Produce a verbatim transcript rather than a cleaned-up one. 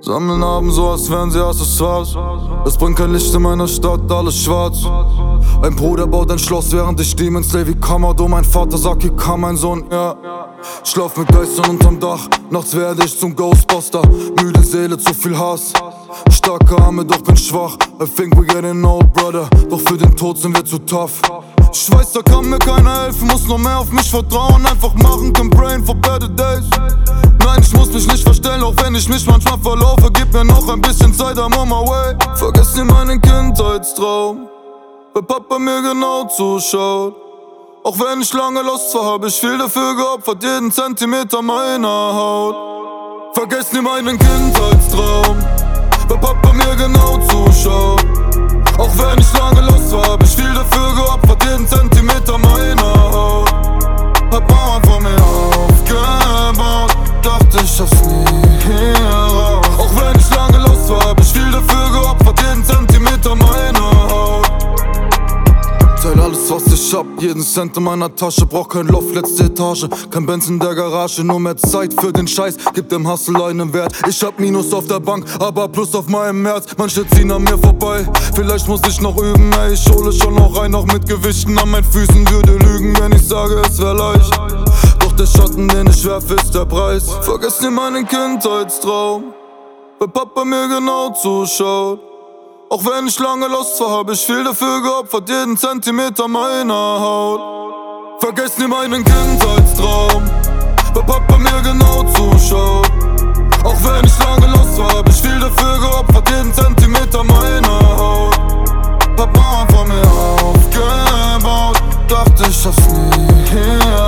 Sammeln Abend so, als wären sie Accessoires. Es bringt kein Licht in meiner Stadt, alles schwarz. Ein Bruder baut ein Schloss, während ich Demon Slave wie Kamado. Mein Vater sagt, hier kam mein Sohn, ja. Schlaf mit Geistern unterm Dach, nachts werde ich zum Ghostbuster. Müde Seele, zu viel Hass. Starke Arme, doch bin schwach. I think we getting old, brother. Doch für den Tod sind wir zu tough. Ich weiß, da kann mir keiner helfen, muss noch mehr auf mich vertrauen. Einfach machen, kein Brain for better days. Nein, ich muss mich nicht verstellen, auch wenn ich mich manchmal verlaufe. Gib mir noch ein bisschen Zeit, I'm on my way. Vergiss nie meinen Kindheitstraum, weil Papa mir genau zuschaut. Auch wenn ich lange lost war, hab ich viel dafür geopfert, jeden Zentimeter meiner Haut. Vergiss nie meinen Kindheitstraum, weil Papa mir genau zuschaut. Auch wenn ich lange lost war, hab ich viel dafür geopfert, jeden Zentimeter meiner Haut. Hab Mauern vor mir aufgebaut, dachte ich schaff's nie raus. Auch wenn ich lange lost war, hab ich viel dafür geopfert, jeden Zentimeter meiner Haut. Teil alles was ich hab, jeden Cent in meiner Tasche. Brauch kein Loft, letzte Etage, kein Benz in der Garage. Nur mehr Zeit für den Scheiß, gib dem Hustle einen Wert. Ich hab Minus auf der Bank, aber Plus auf meinem Herz. Manche ziehen an mir vorbei, vielleicht muss ich noch üben. Ey, ich hole schon noch rein, auch mit Gewichten an meinen Füßen. Würde lügen, wenn ich sage, es wär leicht. Doch der Schatten, den ich werf, ist der Preis. Vergiss nie meinen Kindheitstraum, weil Papa mir genau zuschaut. Auch wenn ich lange lost war, hab ich viel dafür geopfert, jeden Zentimeter meiner Haut. Vergiss nie meinen Kindheitstraum, weil Papa mir genau zuschaut. Auch wenn ich lange lost war, hab ich viel dafür geopfert, jeden Zentimeter meiner Haut. Hab Mauern vor mir aufgebaut, dachte ich schaff's nie.